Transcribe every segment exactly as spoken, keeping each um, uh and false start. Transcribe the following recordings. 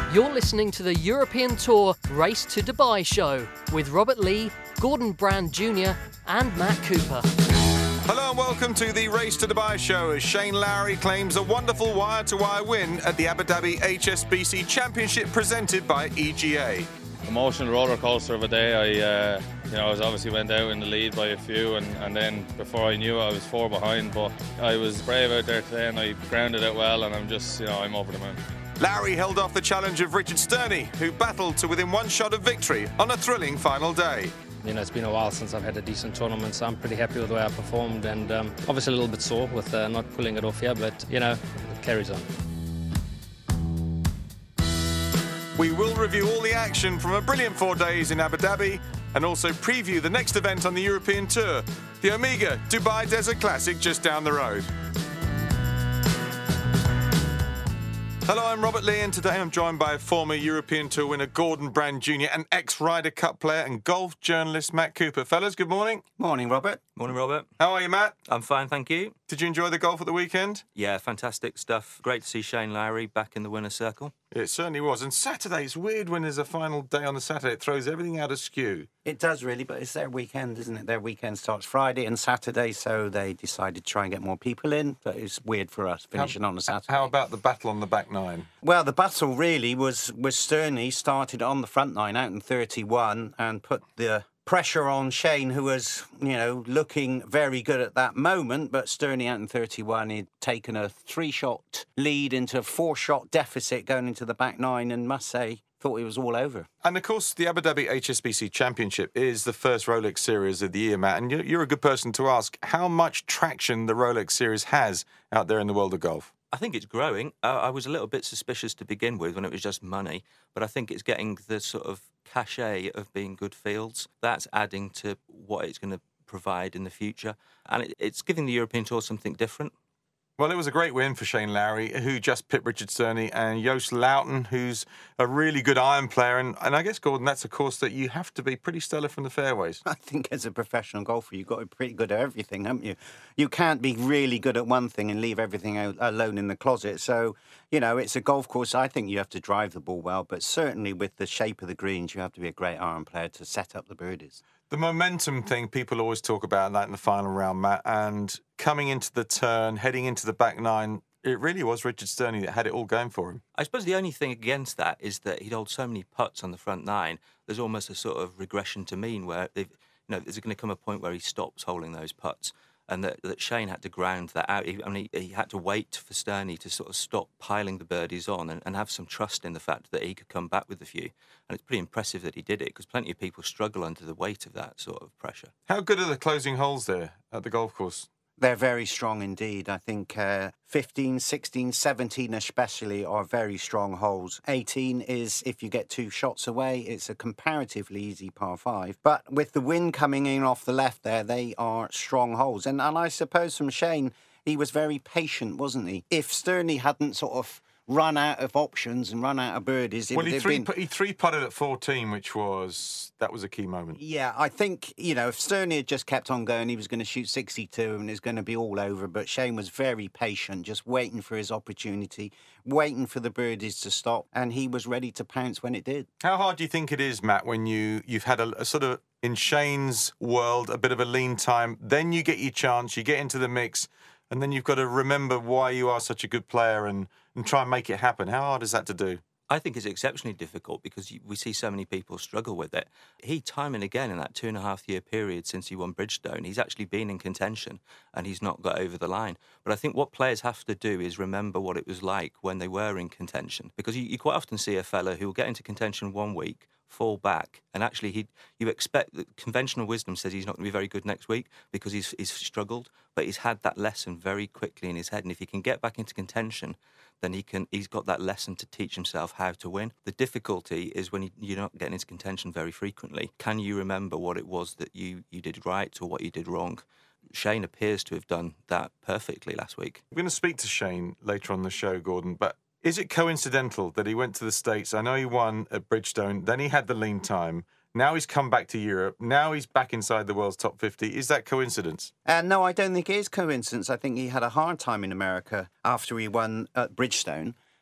You're listening to the European Tour Race to Dubai show with Robert Lee, Gordon Brand Junior and Matt Cooper. Hello and welcome to the Race to Dubai show as Shane Lowry claims a wonderful wire-to-wire win at the Abu Dhabi H S B C Championship presented by E G A. Emotional roller coaster of a day. I, uh, you know, I was obviously went out in the lead by a few, and, and then before I knew it, I was four behind. But I was brave out there today, and I grounded it well, and I'm just, you know, I'm over the moon. Lowry held off the challenge of Richard Sterney, who battled to within one shot of victory on a thrilling final day. You know, it's been a while since I've had a decent tournament, so I'm pretty happy with the way I performed, and um, obviously a little bit sore with uh, not pulling it off here, but, you know, it carries on. We will review all the action from a brilliant four days in Abu Dhabi and also preview the next event on the European Tour, the Omega Dubai Desert Classic just down the road. Hello, I'm Robert Lee, and today I'm joined by former European Tour winner Gordon Brand Junior and ex-Ryder Cup player and golf journalist Matt Cooper. Fellas, good morning. Morning, Robert. Morning, Robert. How are you, Matt? I'm fine, thank you. Did you enjoy the golf at the weekend? Yeah, fantastic stuff. Great to see Shane Lowry back in the winner's circle. It certainly was. And Saturday, it's weird when there's a final day on the Saturday. It throws everything out askew. It does really, but it's their weekend, isn't it? Their weekend starts Friday and Saturday, so they decided to try and get more people in. But it's weird for us finishing how, on a Saturday. How about the battle on the back nine? Well, the battle really was was Sterney started on the front nine out in thirty-one and put the pressure on Shane, who was, you know, looking very good at that moment. But Sterney out in thirty-one, he'd taken a three-shot lead into a four-shot deficit going into the back nine, and must say, thought it was all over. And of course, the Abu Dhabi H S B C Championship is the first Rolex Series of the year, Matt. And you're a good person to ask how much traction the Rolex Series has out there in the world of golf. I think it's growing. Uh, I was a little bit suspicious to begin with when it was just money, but I think it's getting the sort of cachet of being good fields. That's adding to what it's going to provide in the future, and it, it's giving the European Tour something different. Well, it was a great win for Shane Lowry, who just pipped Richard Sterney, and Joost Luiten, who's a really good iron player. And, and I guess, Gordon, that's a course that you have to be pretty stellar from the fairways. I think as a professional golfer, you've got to be pretty good at everything, haven't you? You can't be really good at one thing and leave everything out alone in the closet. So, you know, it's a golf course. I think you have to drive the ball well, but certainly with the shape of the greens, you have to be a great iron player to set up the birdies. The momentum thing, people always talk about that in the final round, Matt, and coming into the turn, heading into the back nine, it really was Richard Sterney that had it all going for him. I suppose the only thing against that is that he'd hold so many putts on the front nine, there's almost a sort of regression to mean where, you know, there's going to come a point where he stops holding those putts. And that, that Shane had to ground that out. He, I mean, he, he had to wait for Sterney to sort of stop piling the birdies on and, and have some trust in the fact that he could come back with a few. And it's pretty impressive that he did it, because plenty of people struggle under the weight of that sort of pressure. How good are the closing holes there at the golf course? They're very strong indeed. I think uh, fifteen, sixteen, seventeen especially are very strong holes. eighteen is, if you get two shots away, it's a comparatively easy par five. But with the wind coming in off the left there, they are strong holes. And, and I suppose from Shane, he was very patient, wasn't he? If Sterney hadn't sort of run out of options and run out of birdies... It well, he, would three, been... he three-putted at fourteen, which was... that was a key moment. Yeah, I think, you know, if Sterney had just kept on going, he was going to shoot sixty-two and it's going to be all over. But Shane was very patient, just waiting for his opportunity, waiting for the birdies to stop, and he was ready to pounce when it did. How hard do you think it is, Matt, when you, you've had a, a sort of, in Shane's world, a bit of a lean time, then you get your chance, you get into the mix, and then you've got to remember why you are such a good player and, and try and make it happen. How hard is that to do? I think it's exceptionally difficult because we see so many people struggle with it. He, time and again, in that two and a half year period since he won Bridgestone, he's actually been in contention and he's not got over the line. But I think what players have to do is remember what it was like when they were in contention. Because you, you quite often see a fella who will get into contention one week, fall back, and actually he you expect that conventional wisdom says he's not going to be very good next week because he's, he's struggled, but he's had that lesson very quickly in his head. And if he can get back into contention, then he can, he's got that lesson to teach himself how to win. The difficulty is when you, you're not getting into contention very frequently. Can you remember what it was that you, you did right or what you did wrong? Shane appears to have done that perfectly last week. We're going to speak to Shane later on the show, Gordon, but is it coincidental that he went to the States? I know he won at Bridgestone, then he had the lean time. Now he's come back to Europe. Now he's back inside the world's top fifty. Is that coincidence? Uh, no, I don't think it is coincidence. I think he had a hard time in America after he won at Bridgestone.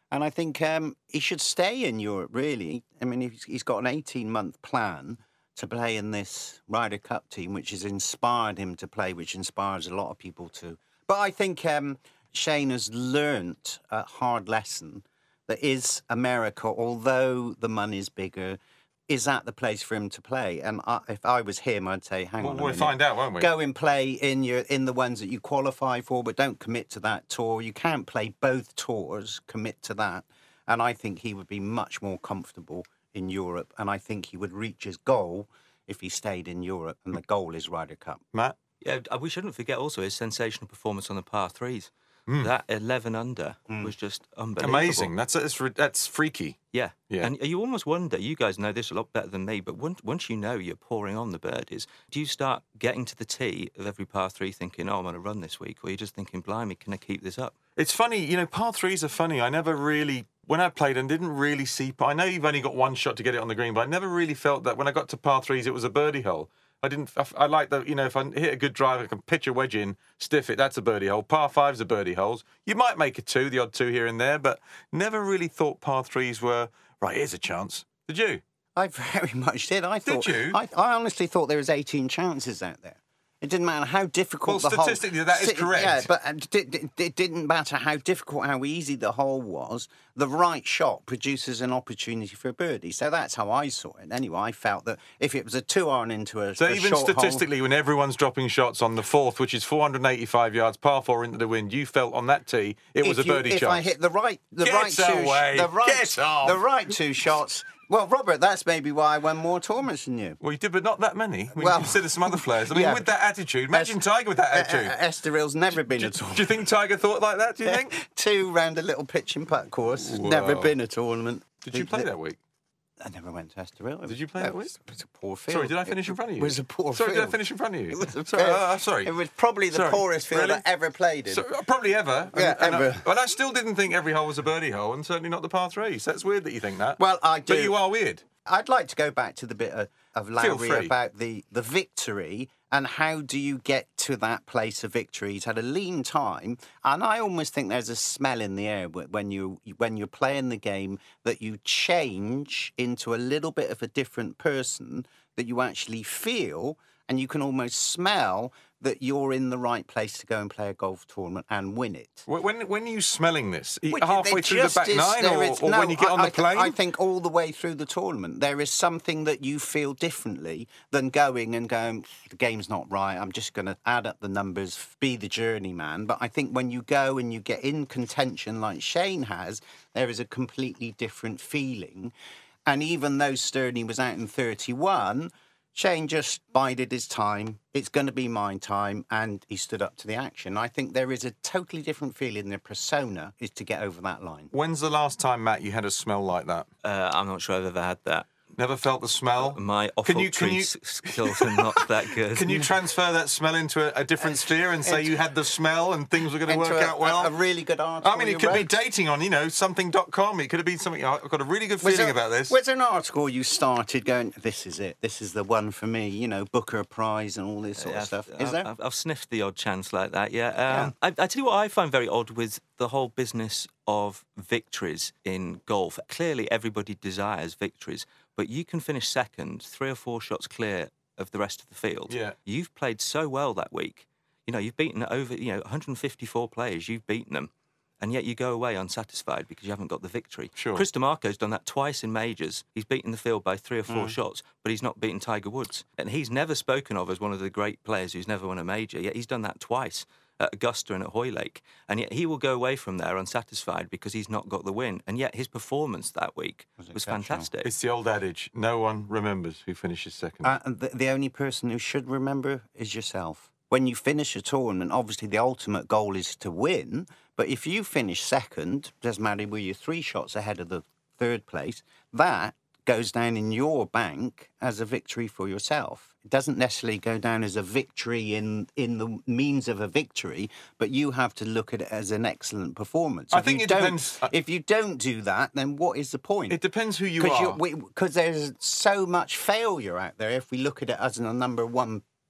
And I think um, he should stay in Europe, really. I mean, he's, he's got an eighteen-month plan to play in this Ryder Cup team, which has inspired him to play, which inspires a lot of people to. But I think um, Shane has learnt a hard lesson that is America, although the money's bigger, is that the place for him to play? And I, if I was him, I'd say, hang well, on a we'll minute. find out, won't we? Go and play in your in the ones that you qualify for, but don't commit to that tour. You can't play both tours, commit to that. And I think he would be much more comfortable in Europe, and I think he would reach his goal if he stayed in Europe, and the goal is Ryder Cup. Matt? Yeah, we shouldn't forget also his sensational performance on the par threes. Mm. That eleven under mm. was just unbelievable. Amazing. That's that's, that's freaky. Yeah. yeah. And you almost wonder, you guys know this a lot better than me, but once, once you know you're pouring on the birdies, do you start getting to the tee of every par three thinking, oh, I'm going to run this week? Or are you just thinking, blimey, can I keep this up? It's funny, you know, par threes are funny. I never really, when I played and didn't really see, I know you've only got one shot to get it on the green, but I never really felt that when I got to par threes, it was a birdie hole. I didn't. I, I like that. You know, if I hit a good drive, I can pitch a wedge in, stiff it. That's a birdie hole. Par fives are birdie holes. You might make a two, the odd two here and there, but never really thought par threes were right. Here's a chance. Did you? I very much did. I thought. Did you? I, I honestly thought there was eighteen chances out there. It didn't matter how difficult well, the hole... Well, statistically, that is correct. Yeah, but it, it didn't matter how difficult, how easy the hole was. The right shot produces an opportunity for a birdie. So that's how I saw it. Anyway, I felt that if it was a two-iron into a So a even short statistically, hole, when everyone's dropping shots on the fourth, which is four hundred eighty-five yards, par four into the wind, you felt on that tee it was if a you, birdie if chance. I hit the right... The Get right two, away. The right, Get off. The right two shots... Well, Robert, that's maybe why I won more tournaments than you. Well, you did, but not that many. When Well, you consider some other players. I mean, yeah. with that attitude, imagine Es- Tiger with that attitude. Uh, uh, Esterill's never been do, a tournament. do you think Tiger thought like that, do you think? Two round a little pitch and putt course. Whoa. Never been a tournament. Did you play that week? I never went to Estoril. Did you play it that week? was, it was a poor field. Sorry, did I finish it, in front of you? It was a poor sorry, field. Sorry, did I finish in front of you? It was a sorry, fair- uh, sorry. It was probably the Sorry. poorest field Really? I ever played in. So, uh, probably ever. Yeah, and, and ever. I, well, I still didn't think every hole was a birdie hole, and certainly not the par threes. That's weird that you think that. Well, I do. But you are weird. I'd like to go back to the bit of, of Lowry free. about the, the victory and how do you get to that place of victory. He's had a lean time, and I almost think there's a smell in the air when you when you're playing the game that you change into a little bit of a different person, that you actually feel and you can almost smell that you're in the right place to go and play a golf tournament and win it. When when are you smelling this? Which Halfway there through the just back is- nine, there or, is- or no, when you get I- on I the th- plane? I think all the way through the tournament, there is something that you feel differently than going and going, the game's not right, I'm just going to add up the numbers, be the journeyman. But I think when you go and you get in contention like Shane has, there is a completely different feeling. And even though Stirling was out in thirty-one... Shane just bided his time. It's going to be my time, and he stood up to the action. I think there is a totally different feeling. The persona is to get over that line. When's the last time, Matt, you had a smell like that? Uh, I'm not sure I've ever had that. Never felt the smell? My Can you- can olfactory you- s- skills are not that good. Can you transfer that smell into a, a different sphere and say you had the smell and things were going to Into work a, out well? a, a really good article. I mean, it you could be wrote. dating on, you know, something dot com. It could have been something. I've got a really good Was feeling there- about this. Was there an article you started going, this is it, this is the one for me, you know, Booker Prize and all this sort Yeah, of stuff? I've, Is there? I've, I've sniffed the odd chance like that, yeah. Um, I, I tell you what I find very odd with the whole business of victories in golf. Clearly, everybody desires victories, but you can finish second, three or four shots clear of the rest of the field. Yeah. You've played so well that week. You know, you've beaten over, you know, one hundred fifty-four players, you've beaten them. And yet you go away unsatisfied because you haven't got the victory. Sure. Chris DeMarco's done that twice in majors. He's beaten the field by three or four Mm. shots, but he's not beaten Tiger Woods. And he's never spoken of as one of the great players who's never won a major, yet he's done that twice at Augusta and at Hoylake. And yet he will go away from there unsatisfied because he's not got the win. And yet his performance that week was, exceptional. fantastic. It's the old adage: no one remembers who finishes second. Uh, and the, the only person who should remember is yourself. When you finish a tournament, obviously the ultimate goal is to win. But if you finish second, doesn't matter where you're three shots ahead of the third place, that goes down in your bank as a victory for yourself. It doesn't necessarily go down as a victory in, in the means of a victory, but you have to look at it as an excellent performance. I If think you it don't- depends- If you don't do that, then what is the point? It depends who you are. Because there's so much failure out there. If we look at it as a number one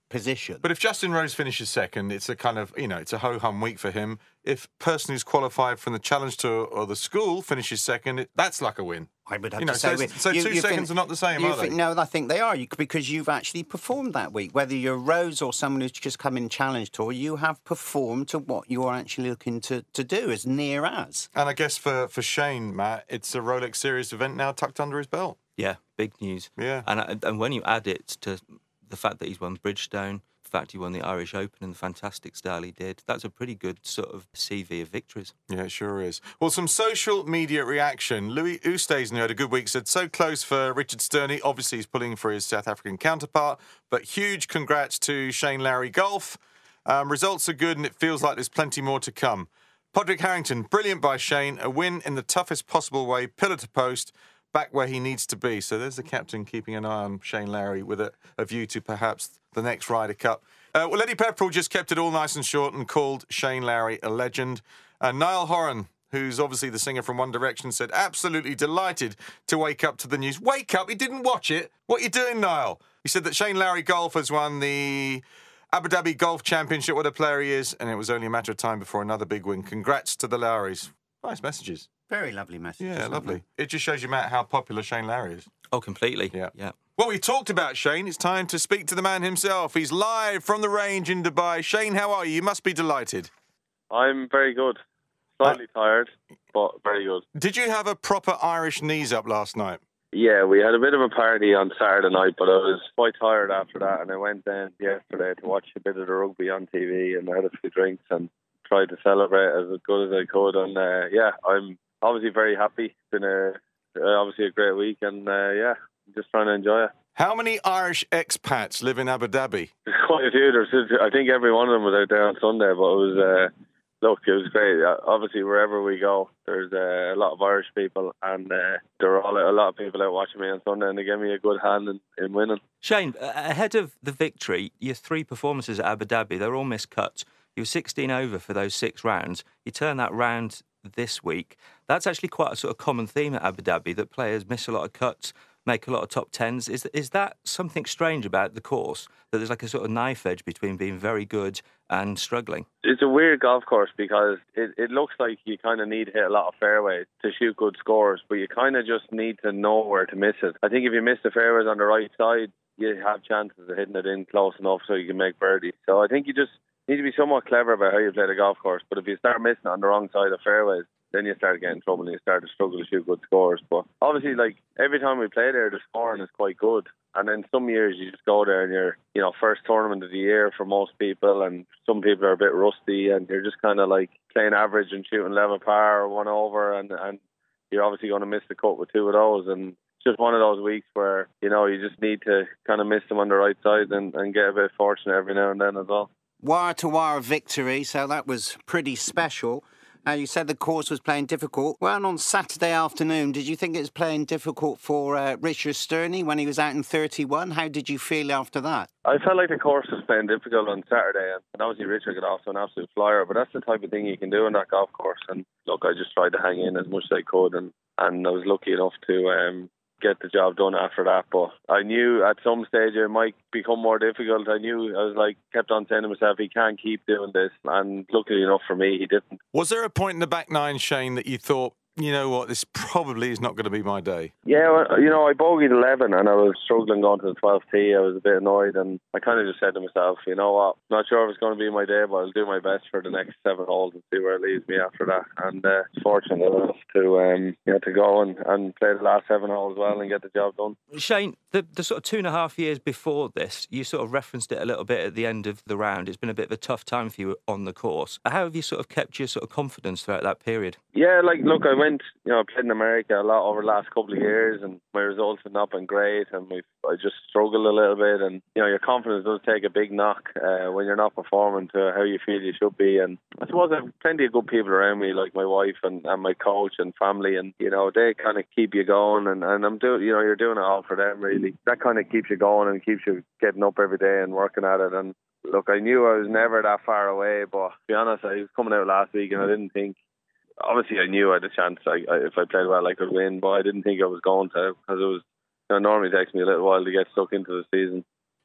position. But if Justin Rose finishes second, it's a kind of, you know, it's a ho-hum week for him. If person who's qualified from the Challenge Tour or the school finishes second, it, that's like a win. I would have You know, to say... so, we- so you- two you seconds think- are not the same, you are they? think- No, I think they are, you, because you've actually performed that week. Whether you're Rose or someone who's just come in Challenge Tour, you have performed to what you're actually looking to, to do, as near as. And I guess for, for Shane, Matt, it's a Rolex Series event now tucked under his belt. Yeah, big news. Yeah. And and when you add it to the fact that he's won Bridgestone, the fact he won the Irish Open and the fantastic style he did, that's a pretty good sort of C V of victories. Yeah, it sure is. Well, some social media reaction. Louis Oosthuizen, who had a good week, said, so close for Richard Sterney. Obviously, he's pulling for his South African counterpart, but huge congrats to Shane Lowry Golf. Um, results are good, and it feels like there's plenty more to come. Podrick Harrington, brilliant by Shane. A win in the toughest possible way, pillar to post, back where he needs to be. So there's the captain keeping an eye on Shane Lowry with a, a view to perhaps the next Ryder Cup. Uh, well, Eddie Pepperell just kept it all nice and short and called Shane Lowry a legend. Uh, Niall Horan, who's obviously the singer from One Direction, said, absolutely delighted to wake up to the news. Wake up? He didn't watch it. What are you doing, Niall? He said that Shane Lowry Golf has won the Abu Dhabi Golf Championship, what a player he is, and it was only a matter of time before another big win. Congrats to the Lowrys. Nice messages. Very lovely message. Yeah, lovely. It just shows you, Matt, how popular Shane Lowry is. Oh, completely. Yeah. Yeah. Well, we talked about Shane. It's time to speak to the man himself. He's live from the range in Dubai. Shane, how are you? You must be delighted. I'm very good. Slightly uh, tired, but very good. Did you have a proper Irish knees up last night? Yeah, we had a bit of a party on Saturday night, but I was quite tired after that, and I went down yesterday to watch a bit of the rugby on T V, and I had a few drinks and tried to celebrate as good as I could. And uh, yeah, I'm obviously very happy. It's been a uh, obviously a great week, and uh, yeah, I'm just trying to enjoy it. How many Irish expats live in Abu Dhabi? There's quite a few. There's, I think every one of them was out there on Sunday, but it was. Uh, Look, it was great. Obviously, wherever we go, there's uh, a lot of Irish people, and uh, there are all, a lot of people out watching me on Sunday, and they gave me a good hand in, in winning. Shane, ahead of the victory, your three performances at Abu Dhabi, they're all miscuts. You were sixteen over for those six rounds. You turned that round this week. That's actually quite a sort of common theme at Abu Dhabi, that players miss a lot of cuts, make a lot of top tens. Is is that something strange about the course, that there's like a sort of knife edge between being very good and struggling? It's a weird golf course because it, it looks like you kind of need to hit a lot of fairways to shoot good scores, but you kind of just need to know where to miss it. I think if you miss the fairways on the right side, you have chances of hitting it in close enough so you can make birdie. So I think you just need to be somewhat clever about how you play the golf course, but if you start missing it on the wrong side of fairways, then you start getting in trouble and you start to struggle to shoot good scores. But obviously, like, every time we play there, the scoring is quite good. And then some years you just go there and you're, you know, first tournament of the year for most people, and some people are a bit rusty and you're just kind of like playing average and shooting level par or one over, and, and you're obviously going to miss the cut with two of those. And it's just one of those weeks where, you know, you just need to kind of miss them on the right side and, and get a bit fortunate every now and then as well. Wire-to-wire victory, so that was pretty special. Uh, you said the course was playing difficult. Well, on Saturday afternoon, did you think it was playing difficult for uh, Richard Sterney when he was out in thirty-one? How did you feel after that? I felt like the course was playing difficult on Saturday, and obviously Richard got off to an absolute flyer, but that's the type of thing you can do in that golf course. And look, I just tried to hang in as much as I could, and, and I was lucky enough to um, get the job done after that. But I knew at some stage it might become more difficult. I knew, I was like, kept on saying to myself, he can't keep doing this. And luckily enough for me, he didn't. Was there a point in the back nine, Shane, that you thought, you know what, this probably is not going to be my day? Yeah, well, you know, I bogeyed eleven and I was struggling going to the twelfth tee. I was a bit annoyed, and I kind of just said to myself, you know what, not sure if it's going to be my day, but I'll do my best for the next seven holes and see where it leads me after that. And uh, fortunate enough to um, you know, to go and, and play the last seven holes well and get the job done. Shane, the, the sort of two and a half years before this, you sort of referenced it a little bit at the end of the round. It's been a bit of a tough time for you on the course. How have you sort of kept your sort of confidence throughout that period? Yeah, like, look, I went, you know, I played in America a lot over the last couple of years, and my results have not been great, and we've, I just struggled a little bit, and, you know, your confidence does take a big knock uh, when you're not performing to how you feel you should be. And I suppose I have plenty of good people around me, like my wife and, and my coach and family, and, you know, they kind of keep you going, and, and I'm doing, you know, you're doing it all for them, really. That kind of keeps you going and keeps you getting up every day and working at it. And look, I knew I was never that far away, but to be honest, I was coming out last week and I didn't think, obviously I knew I had a chance. I, I, if I played well, I could win, but I didn't think I was going to, because it was, you know, normally it takes me a little while to get stuck into the season.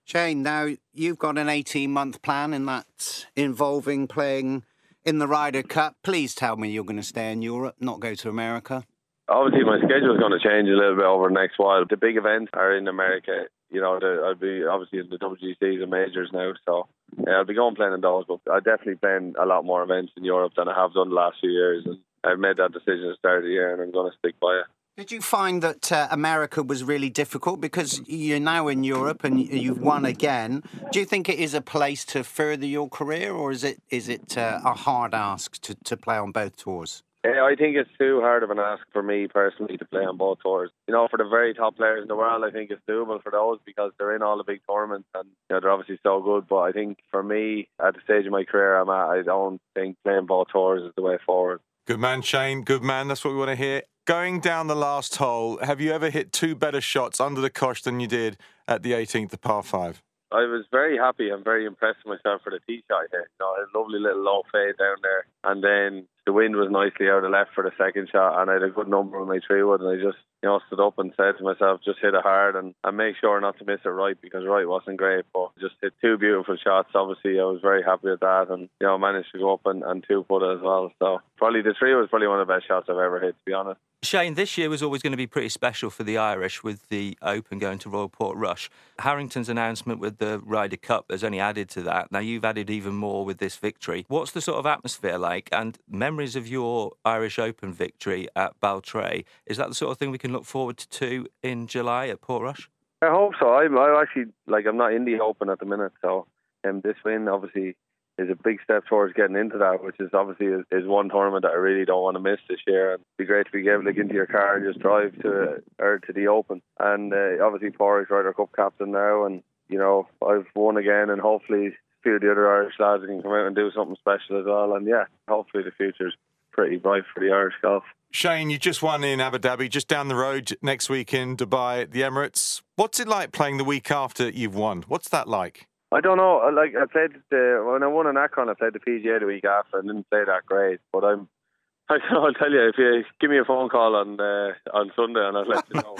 Shane, now you've got an eighteen-month plan and that's involving playing in the Ryder Cup. Please tell me you're going to stay in Europe, not go to America. Obviously, my schedule is going to change a little bit over the next while. The big events are in America. You know, the, I'll be obviously in the W G Cs and majors now, so yeah, I'll be going playing in those. But I'm definitely playing a lot more events in Europe than I have done the last few years. And I've made that decision at the start of the year, and I'm going to stick by it. Did you find that uh, America was really difficult? Because you're now in Europe and you've won again. Do you think it is a place to further your career, or is it is it uh, a hard ask to, to play on both tours? Yeah, I think it's too hard of an ask for me personally to play on both tours. You know, for the very top players in the world, I think it's doable for those because they're in all the big tournaments and you know, they're obviously so good. But I think for me, at the stage of my career I'm at, I don't think playing both tours is the way forward. Good man, Shane. Good man. That's what we want to hear. Going down the last hole, have you ever hit two better shots under the cosh than you did at the eighteenth, the par five? I was very happy and very impressed with myself for the tee shot here. You know, a lovely little low fade down there. And then the wind was nicely out of left for the second shot, and I had a good number on my three wood, and I just, you know, stood up and said to myself, just hit it hard and, and make sure not to miss it right, because right wasn't great, but just hit two beautiful shots. Obviously, I was very happy with that, and, you know, managed to go up and, and two put it as well. So probably the three was probably one of the best shots I've ever hit, to be honest. Shane, this year was always going to be pretty special for the Irish with the Open going to Royal Portrush. Harrington's announcement with the Ryder Cup has only added to that. Now you've added even more with this victory. What's the sort of atmosphere like, and memories of your Irish Open victory at Baltray? Is that the sort of thing we can look forward to in July at Portrush? I hope so. I'm I actually, like, I'm not in the Open at the minute, so um, this win obviously is a big step towards getting into that, which is obviously is, is one tournament that I really don't want to miss this year. And it'd be great to be able to get into your car and just drive to or to the Open. And uh, obviously Padraig's Ryder Cup captain now, and you know I've won again, and hopefully a few of the other Irish lads can come out and do something special as well. And yeah, hopefully the future's pretty bright for the Irish golf. Shane, you just won in Abu Dhabi, just down the road next week in Dubai at the Emirates. What's it like playing the week after you've won? What's that like? I don't know. Like I played the when I won in Akron, I played the P G A the week after and didn't play that great. But I'm, I, I'll tell you, if you give me a phone call on uh, on Sunday, and I'll let you know.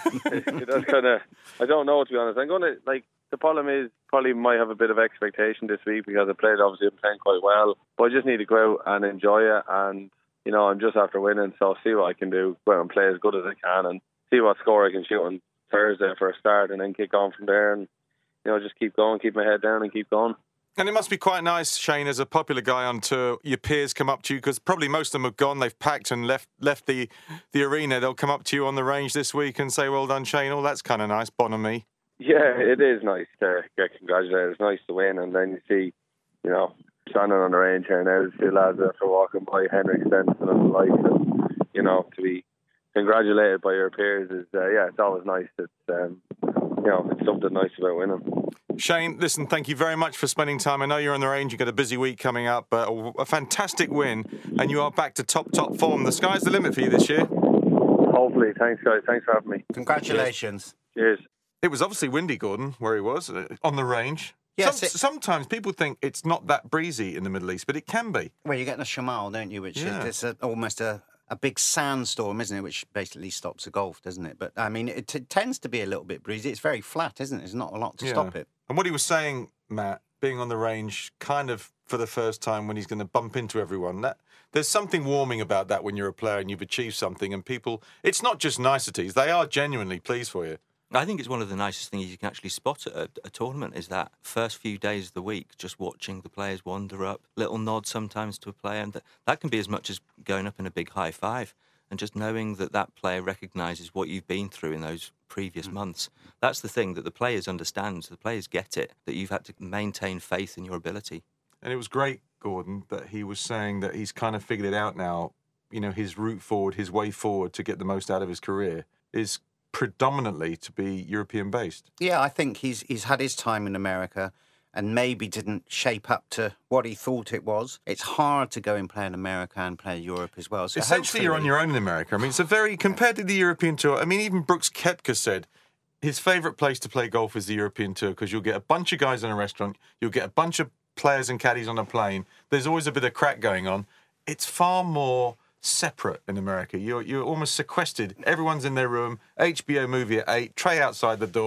That's kind of, I don't know, to be honest. I'm gonna like the problem is probably might have a bit of expectation this week because I played obviously I'm playing quite well, but I just need to go out and enjoy it. And you know, I'm just after winning, so I'll see what I can do. Go out and play as good as I can, and see what score I can shoot on Thursday for a start, and then kick on from there. And you know, just keep going, keep my head down and keep going. And it must be quite nice, Shane, as a popular guy on tour, your peers come up to you, because probably most of them have gone, they've packed and left left the, the arena. They'll come up to you on the range this week and say, well done, Shane. Oh, that's kind of nice, bon ami. Yeah, it is nice to get congratulated. It's nice to win. And then you see, you know, standing on the range here now, the two lads after walking by, Henrik Stenson and the like, and, you know, to be congratulated by your peers is, uh, yeah, it's always nice. It's, um, you know, it's something nice about winning. Shane, listen, thank you very much for spending time. I know you're on the range, you've got a busy week coming up, but a, a fantastic win, and you are back to top, top form. The sky's the limit for you this year. Hopefully. Thanks, guys. Thanks for having me. Congratulations. Cheers. It was obviously windy, Gordon, where he was, uh, on the range. Yes, Some, it- sometimes people think it's not that breezy in the Middle East, but it can be. Well, you're getting a shamal, don't you? Which Yeah. is it's a, almost a, a big sandstorm, isn't it? Which basically stops the golf, doesn't it? But, I mean, it t- tends to be a little bit breezy. It's very flat, isn't it? There's not a lot to Yeah. stop it. And what he was saying, Matt, being on the range kind of for the first time when he's going to bump into everyone, that there's something warming about that when you're a player and you've achieved something, and people, it's not just niceties, they are genuinely pleased for you. I think it's one of the nicest things you can actually spot at a, a tournament is that first few days of the week, just watching the players wander up, little nod sometimes to a player, and that, that can be as much as going up in a big high five. And just knowing that that player recognises what you've been through in those previous mm. months. That's the thing that the players understand, the players get it, that you've had to maintain faith in your ability. And it was great, Gordon, that he was saying that he's kind of figured it out now. You know, his route forward, his way forward to get the most out of his career is predominantly to be European-based. Yeah, I think he's he's had his time in America and maybe didn't shape up to what he thought it was. It's hard to go and play in America and play Europe as well. So essentially, you're on your own in America. I mean, it's a very, compared to the European Tour, I mean, even Brooks Koepka said his favourite place to play golf is the European Tour because you'll get a bunch of guys in a restaurant, you'll get a bunch of players and caddies on a plane. There's always a bit of crack going on. It's far more separate in America. You're, you're almost sequestered. Everyone's in their room, H B O movie at eight, tray outside the door.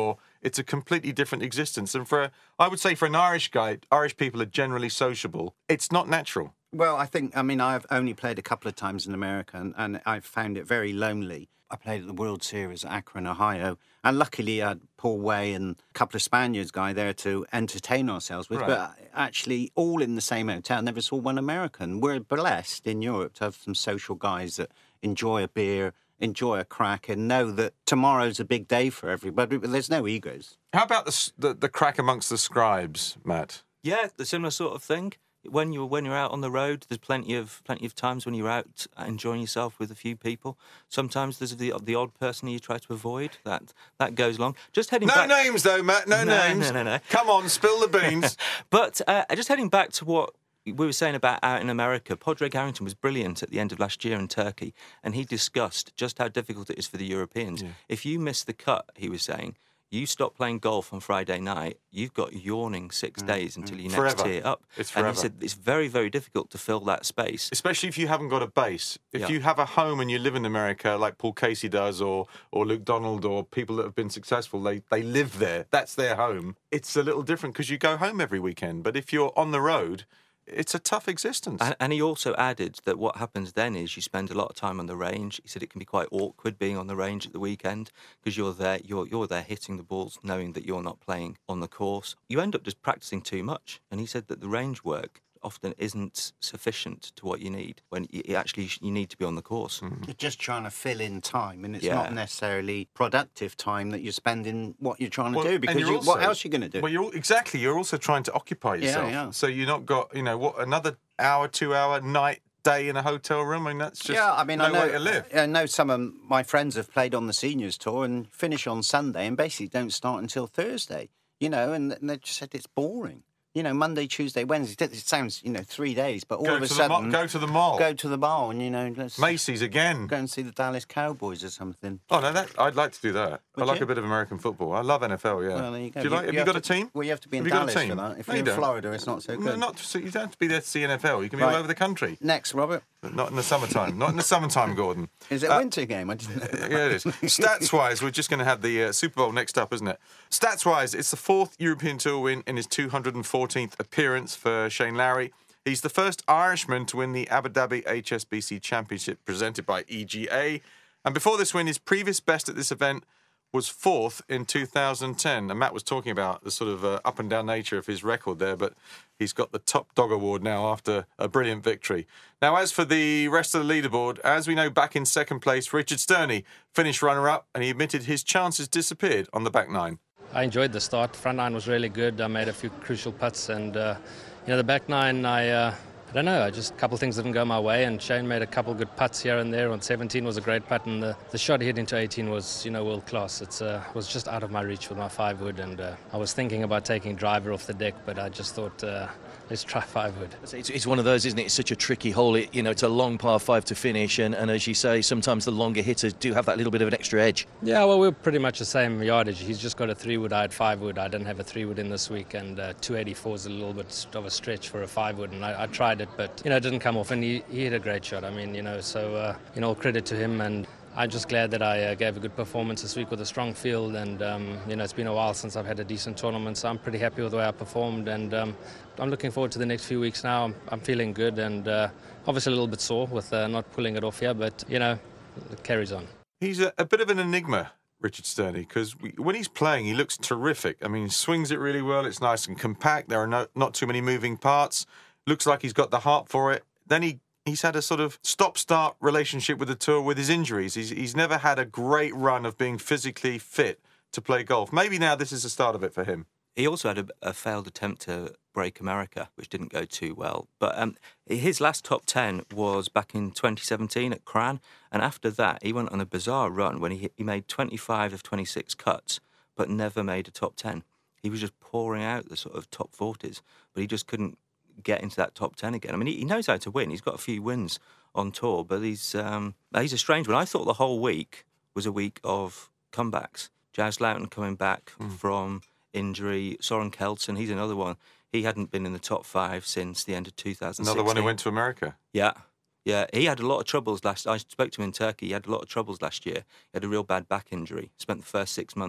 It's a completely different existence. And for, I would say for an Irish guy, Irish people are generally sociable. It's not natural. Well, I think, I mean, I've only played a couple of times in America, and, and I've found it very lonely. I played at the World Series at Akron, Ohio, and luckily I had Paul Way and a couple of Spaniards guy there to entertain ourselves with, Right. but actually all in the same hotel. Never saw one American. We're blessed in Europe to have some social guys that enjoy a beer, enjoy a crack, and know that tomorrow's a big day for everybody, but there's no egos. How about the, s- the, the crack amongst the scribes, Matt? Yeah, the similar sort of thing. When you're when you're out on the road, there's plenty of plenty of times when you're out enjoying yourself with a few people. Sometimes there's the the odd person you try to avoid. That that goes along. Just heading No back. names, though, Matt. No, No, names. no, no, no. Come on, spill the beans. But uh, just heading back to what we were saying about out in America, Padraig Harrington was brilliant at the end of last year in Turkey, and he discussed just how difficult it is for the Europeans. Yeah. If you miss the cut, he was saying, you stop playing golf on Friday night, you've got yawning six days until you next Forever. tee up. It's And forever. he said it's very, very difficult to fill that space. Especially if you haven't got a base. If Yeah. you have a home and you live in America, like Paul Casey does, or or Luke Donald, or people that have been successful, they, they live there. That's their home. It's a little different because you go home every weekend. But if you're on the road, it's a tough existence. And, and he also added that what happens then is you spend a lot of time on the range. He said it can be quite awkward being on the range at the weekend because you're there, you're you're there hitting the balls, knowing that you're not playing on the course. You end up just practicing too much. And he said that the range work often isn't sufficient to what you need when you, you actually you need to be on the course. You're just trying to fill in time, and it's Yeah. not necessarily productive time that you're spending what you're trying to Well, do, and because you're you, what also- else are you going to do? Well, you're all, exactly. You're also trying to occupy Yeah, yourself. yeah. So you're not got, you know, what, another hour, two hour night, day in a hotel room. I mean, that's just yeah, I mean, no I know, way to live. I know some of my friends have played on the seniors tour and finish on Sunday and basically don't start until Thursday, you know, and, and they just said it's boring. You know, Monday, Tuesday, Wednesday, it sounds, you know, three days, but all Go of a to, the mo- sudden, go to the mall. go to the bar and, you know, let's Macy's again. go and see the Dallas Cowboys or something. Oh, no, that, I'd like to do that. Would I like you? a bit of American football. I love N F L, yeah. Well, there you go. Do you like, have you, have got to- a team? Well, you have to be in Have you got a Dallas team? for that. If No, you're you in don't. Florida, it's not so No, good. not to, you don't have to be there to see N F L. You can be Right. all over the country. Next, Robert. But not in the summertime. Not in the summertime, Gordon. Is it a Uh, winter game? I didn't know. Yeah, it is. Stats-wise, we're just going to have the uh, Super Bowl next up, isn't it? Stats-wise, it's the fourth European Tour win in his two hundred fourteenth appearance for Shane Lowry. He's the first Irishman to win the Abu Dhabi H S B C Championship presented by E G A. And before this win, his previous best at this event was fourth in two thousand ten. And Matt was talking about the sort of uh, up and down nature of his record there, but he's got the top dog award now after a brilliant victory. Now, as for the rest of the leaderboard, as we know, back in second place, Richard Sterney finished runner-up, and he admitted his chances disappeared on the back nine. I enjoyed the start. Front nine was really good. I made a few crucial putts, and uh, you know the back nine. I uh, I don't know. I just a couple of things didn't go my way, and Shane made a couple good putts here and there. On seventeen was a great putt, and the, the shot he hit into eighteen was you know world class. It's uh, was just out of my reach with my five wood, and uh, I was thinking about taking driver off the deck, but I just thought uh, let's try five wood. It's, it's one of those, isn't it? It's such a tricky hole. It, you know, it's a long par five to finish, and, and as you say, sometimes the longer hitters do have that little bit of an extra edge. Yeah, well, we're pretty much the same yardage. He's just got a three wood. I had five wood. I didn't have a three wood in this week, and uh, two eighty-four is a little bit of a stretch for a five wood. And I, I tried it, but you know, it didn't come off. And he, he hit a great shot. I mean, you know, so uh, you know, all credit to him. And I'm just glad that I uh, gave a good performance this week with a strong field. And um, you know, it's been a while since I've had a decent tournament, so I'm pretty happy with the way I performed. And um, I'm looking forward to the next few weeks now. I'm, I'm feeling good, and uh, obviously a little bit sore with uh, not pulling it off here, but you know, it carries on. He's a, a bit of an enigma, Richard Sterney, because when he's playing, he looks terrific. I mean, he swings it really well. It's nice and compact. There are no, not too many moving parts. Looks like he's got the heart for it. Then he he's had a sort of stop-start relationship with the tour with his injuries. He's, he's never had a great run of being physically fit to play golf. Maybe now this is the start of it for him. He also had a, a failed attempt to break America, which didn't go too well. But um, his last top ten was back in twenty seventeen at Cran, and after that he went on a bizarre run when he, he made twenty-five of twenty-six cuts, but never made a top ten. He was just pouring out the sort of top forties, but he just couldn't get into that top ten again. I mean, he, he knows how to win. He's got a few wins on tour, but he's um, he's a strange one. I thought the whole week was a week of comebacks. Jas Loughton coming back mm. from injury. Soren Kelton, he's another one. He hadn't been in the top five since the end of two thousand sixteen. Another one who went to America. Yeah. Yeah, he had a lot of troubles last... I spoke to him in Turkey. He had a lot of troubles last year. He had a real bad back injury. Spent the first six months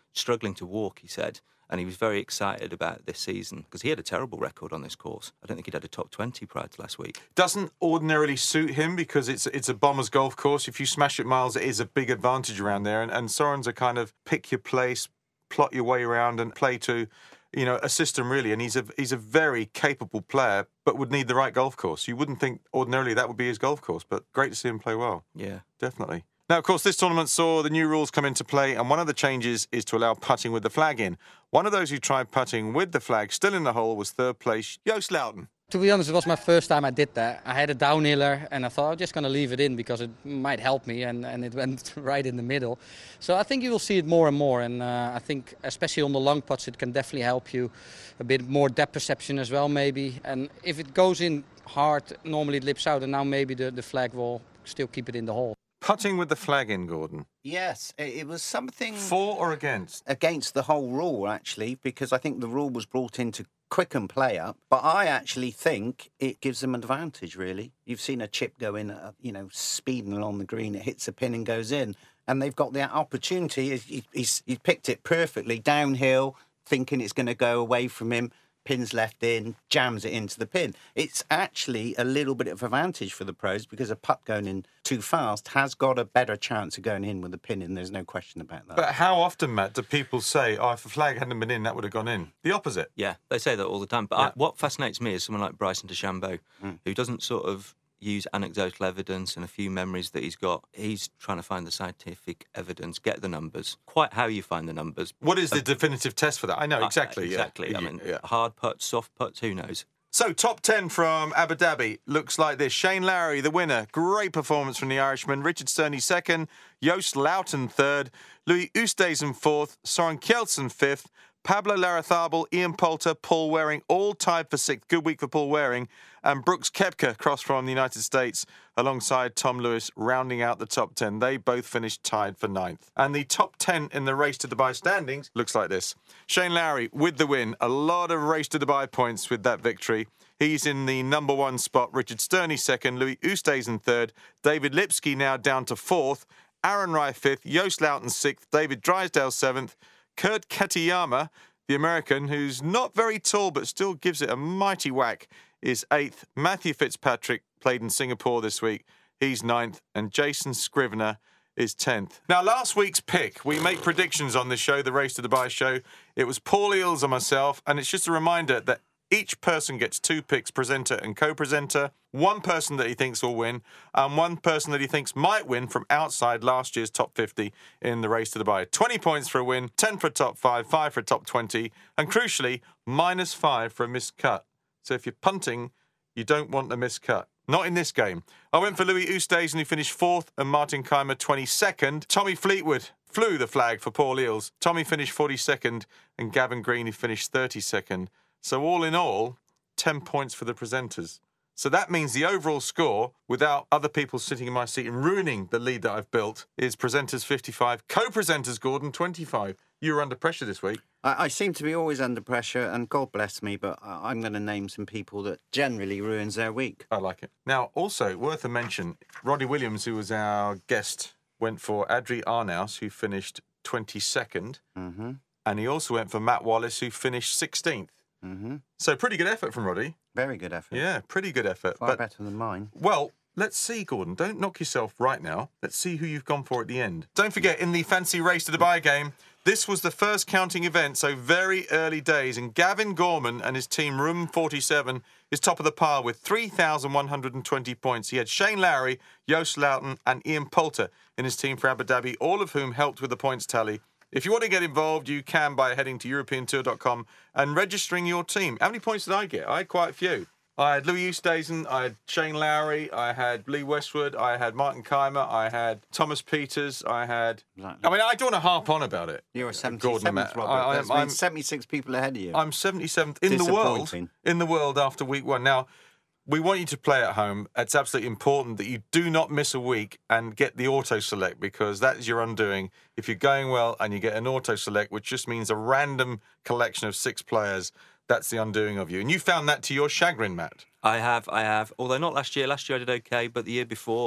struggling to walk, he said. And he was very excited about this season because he had a terrible record on this course. I don't think he'd had a top twenty prior to last week. Doesn't ordinarily suit him because it's it's a bomber's golf course. If you smash it miles, it is a big advantage around there. And, and Soren's a kind of pick your place, plot your way around and play to, you know, a system really. And he's a he's a very capable player, but would need the right golf course. You wouldn't think ordinarily that would be his golf course, but great to see him play well. Yeah, definitely. Now, of course, this tournament saw the new rules come into play, and one of the changes is to allow putting with the flag in. One of those who tried putting with the flag still in the hole was third place, Joost Luiten. To be honest, it was my first time I did that. I had a downhiller and I thought I'm just going to leave it in because it might help me, and, and it went right in the middle. So I think you will see it more and more, and uh, I think especially on the long putts it can definitely help you. A bit more depth perception as well maybe, and if it goes in hard normally it lips out, and now maybe the, the flag will still keep it in the hole. Putting with the flag in, Gordon. Yes, it, it was something... For or against? Against the whole rule, actually, because I think the rule was brought in to quicken play up. But I actually think it gives them an advantage, really. You've seen a chip go in, uh, you know, speeding along the green. It hits a pin and goes in. And they've got the opportunity. He, he's, he's picked it perfectly downhill, thinking it's going to go away from him. Pins left in, jams it into the pin. It's actually a little bit of advantage for the pros because a putt going in too fast has got a better chance of going in with a pin in. There's no question about that. But how often, Matt, do people say, oh, if a flag hadn't been in, that would have gone in? The opposite. Yeah, they say that all the time. But Yeah. I, what fascinates me is someone like Bryson DeChambeau, Mm. who doesn't sort of use anecdotal evidence and a few memories that he's got. He's trying to find the scientific evidence, get the numbers. Quite how you find the numbers. What is the definitive test for that? I know, exactly. Uh, yeah. exactly. I Yeah, mean, yeah. hard putts, soft putts, who knows? So, top ten from Abu Dhabi looks like this. Shane Lowry, the winner. Great performance from the Irishman. Richard Sterney, second. Joost Luiten, third. Louis Oosthuizen, fourth. Soren Kjeldsen, fifth. Pablo Larrazabal, Ian Poulter, Paul Waring, all tied for sixth. Good week for Paul Waring. And Brooks Koepka, cross from the United States, alongside Tom Lewis, rounding out the top ten. They both finished tied for ninth. And the top ten in the Race to Dubai standings looks like this. Shane Lowry with the win. A lot of Race to Dubai points with that victory. He's in the number one spot. Richard Sterney second. Louis Oosthuizen third. David Lipsky now down to fourth. Aaron Rai fifth. Joost Luiten sixth. David Drysdale seventh. Kurt Katayama, the American, who's not very tall but still gives it a mighty whack, is eighth. Matthew Fitzpatrick played in Singapore this week. He's ninth. And Jason Scrivener is tenth. Now, last week's pick, we make predictions on this show, the Race to Dubai show. It was Paul Eales and myself, and it's just a reminder that each person gets two picks, presenter and co-presenter, one person that he thinks will win, and one person that he thinks might win from outside last year's top fifty in the Race to Dubai. twenty points for a win, ten for a top five, five for a top twenty, and crucially, minus five for a missed cut. So if you're punting, you don't want a missed cut. Not in this game. I went for Louis Oosthuizen, who finished fourth, and Martin Keimer twenty-second. Tommy Fleetwood flew the flag for Paul Eales. Tommy finished forty-second, and Gavin Green, who finished thirty-second. So all in all, ten points for the presenters. So that means the overall score, without other people sitting in my seat and ruining the lead that I've built, is presenters fifty-five, co-presenters Gordon twenty-five. You were under pressure this week. I, I seem to be always under pressure, and God bless me, but I, I'm going to name some people that generally ruins their week. I like it. Now, also, worth a mention, Roddy Williams, who was our guest, went for Adri Arnaus, who finished twenty-second. Mm-hmm. And he also went for Matt Wallace, who finished sixteenth. Mm-hmm. So pretty good effort from Roddy. Very good effort. Yeah, pretty good effort. Far but, better than mine. Well, let's see, Gordon. Don't knock yourself right now. Let's see who you've gone for at the end. Don't forget, in the fancy Race to Dubai game, this was the first counting event, so very early days. And Gavin Gorman and his team, Room forty-seven, is top of the pile with three thousand one hundred twenty points. He had Shane Lowry, Joost Luiten, and Ian Poulter in his team for Abu Dhabi, all of whom helped with the points tally. If you want to get involved, you can by heading to European Tour dot com and registering your team. How many points did I get? I had quite a few. I had Louis Oosthuizen, I had Shane Lowry, I had Lee Westwood, I had Martin Keimer, I had Thomas Peters, I had... Exactly. I mean, I don't want to harp on about it. You're a Gordon seventy-seventh, and Matt. Robert. I, That's I'm, mean I'm, seventy-six people ahead of you. I'm seventy-seventh in the world. Disappointing. In the world after week one. Now, we want you to play at home. It's absolutely important that you do not miss a week and get the auto-select, because that is your undoing. If you're going well and you get an auto-select, which just means a random collection of six players, that's the undoing of you. And you found that to your chagrin, Matt. I have, I have. Although not last year. Last year I did okay, but the year before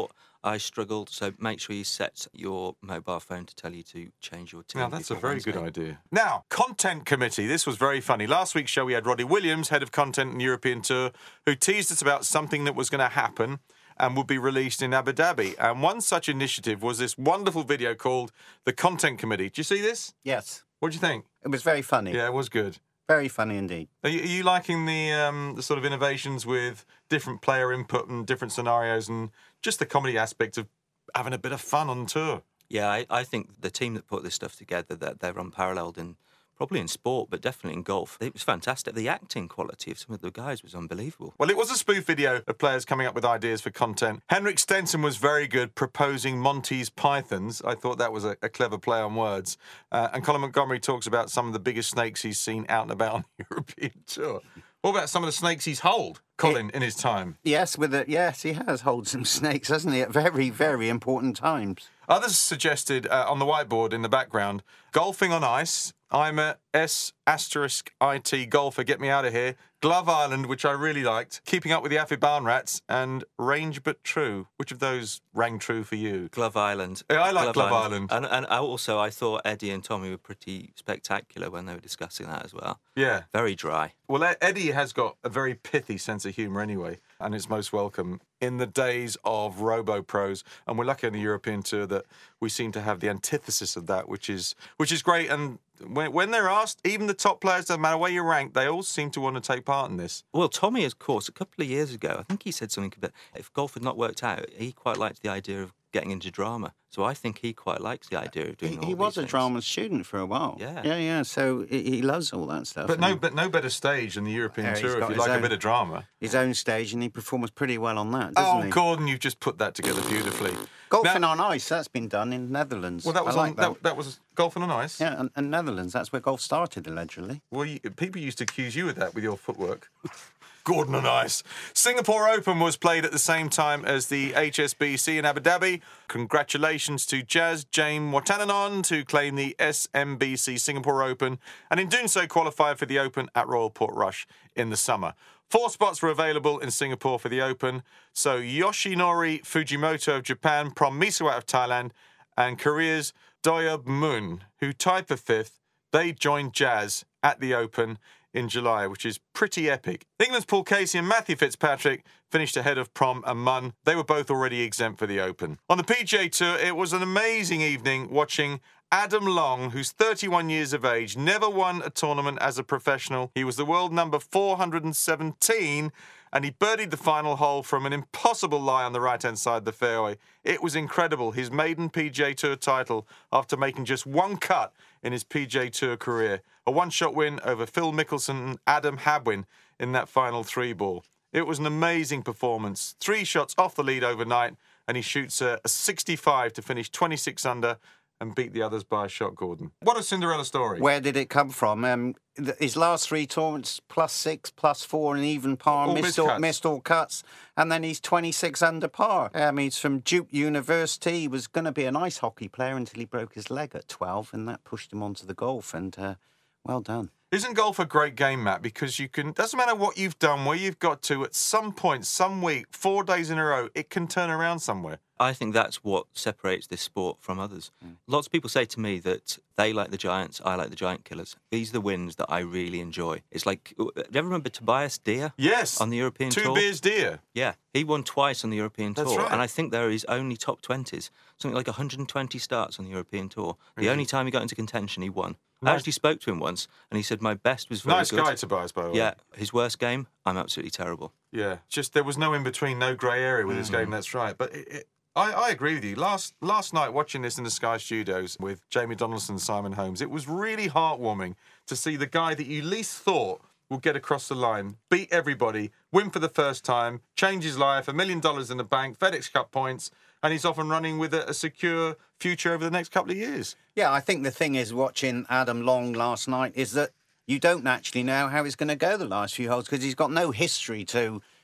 I struggled, so make sure you set your mobile phone to tell you to change your team. Now, that's a before very good Wednesday. idea. Now, Content Committee. This was very funny. Last week's show, we had Roddy Williams, head of content in the European Tour, who teased us about something that was going to happen and would be released in Abu Dhabi. And one such initiative was this wonderful video called The Content Committee. Did you see this? Yes. What do you think? It was very funny. Yeah, it was good. Very funny indeed. Are you, are you liking the um, the sort of innovations with different player input and different scenarios and just the comedy aspect of having a bit of fun on tour? Yeah, I, I think the team that put this stuff together, that they're unparalleled in probably in sport, but definitely in golf. It was fantastic. The acting quality of some of the guys was unbelievable. Well, it was a spoof video of players coming up with ideas for content. Henrik Stenson was very good proposing Monty's Pythons. I thought that was a, a clever play on words. Uh, and Colin Montgomery talks about some of the biggest snakes he's seen out and about on the European Tour. What about some of the snakes he's holed, Colin, in his time? Yes, with it. Yes, he has hold some snakes, hasn't he? At very, very important times. Others suggested uh, on the whiteboard in the background, golfing on ice. I'm a S asterisk I T golfer, get me out of here. Glove Island, which I really liked. Keeping up with the Afi Barn Rats and Range But True. Which of those rang true for you? Glove Island. Yeah, I like Glove, Glove Island. Island. And, and also, I thought Eddie and Tommy were pretty spectacular when they were discussing that as well. Yeah. Very dry. Well, Eddie has got a very pithy sense of humour anyway, and it's most welcome in the days of robo-pros. And we're lucky on the European Tour that we seem to have the antithesis of that, which is which is great. And when, when they're asked, even the top players, doesn't matter where you rank, they all seem to want to take part in this. Well, Tommy, of course, a couple of years ago, I think he said something about if golf had not worked out, he quite liked the idea of getting into drama. So I think he quite likes the idea of doing He, all he was these a things. drama student for a while. Yeah. Yeah, yeah. So he, he loves all that stuff. But no, And but no better stage than the European Yeah, he's Tour if got you his like own- a bit of drama. his own stage, and he performs pretty well on that, doesn't Oh, he? Gordon, you've just put that together beautifully. Golfing Now- on ice, that's been done in Netherlands. Well, that was I like on, that. that. that was golfing on ice. Yeah, and, and Netherlands, that's where golf started, allegedly. Well, you, people used to accuse you of that with your footwork. Gordon on ice. Singapore Open was played at the same time as the H S B C in Abu Dhabi. Congratulations to Jazz Jane Watananon to claim the S M B C Singapore Open, and in doing so qualified for the Open at Royal Portrush in the summer. Four spots were available in Singapore for the Open, so Yoshinori Fujimoto of Japan, Prom Misawat of Thailand, and Korea's Doyob Moon, who tied for fifth, they joined Jazz at the Open in July, which is pretty epic. England's Paul Casey and Matthew Fitzpatrick finished ahead of Prom and Munn. They were both already exempt for the Open. On the P G A Tour, it was an amazing evening watching Adam Long, who's thirty-one years of age, never won a tournament as a professional. He was the world number four hundred seventeen, and he birdied the final hole from an impossible lie on the right-hand side of the fairway. It was incredible, his maiden P G A Tour title after making just one cut in his P G A Tour career. A one-shot win over Phil Mickelson and Adam Hadwin in that final three-ball. It was an amazing performance. Three shots off the lead overnight, and he shoots a, a sixty-five to finish twenty-six under and beat the others by a shot, Gordon. What a Cinderella story. Where did it come from? Um, th- his last three tournaments, plus six, plus four, and even par, All missed, missed all, cuts. missed all cuts, and then he's twenty-six under par. Um, he's from Duke University. He was going to be an ice hockey player until he broke his leg at twelve, and that pushed him onto the golf, and uh, well done. Isn't golf a great game, Matt? Because you can, doesn't matter what you've done, where you've got to, at some point, some week, four days in a row, it can turn around somewhere. I think that's what separates this sport from others. Mm. Lots of people say to me that they like the Giants, I like the Giant Killers. These are the wins that I really enjoy. It's like, do you ever remember Tobias Deer? Yes. On the European Two Tour? Beers Deer. Yeah, he won twice on the European That's Tour. right. And I think they're his only top twenties. Something like one hundred twenty starts on the European Tour. The only time he got into contention, he won. I Nice. actually spoke to him once, and he said, my best was very Nice good. guy, Tobias, by the way. Yeah, his worst game, I'm absolutely terrible. Yeah. Just there was no in between, no grey area with his game. That's right. But it, it, I, I agree with you. Last last night, watching this in the Sky Studios with Jamie Donaldson and Simon Holmes, it was really heartwarming to see the guy that you least thought would get across the line, beat everybody, win for the first time, change his life, a million dollars in the bank, FedEx Cup points, and he's off and running with a, a secure future over the next couple of years. Yeah, I think the thing is, watching Adam Long last night, is that you don't actually know how it's going to go the last few holes because he's got no history to,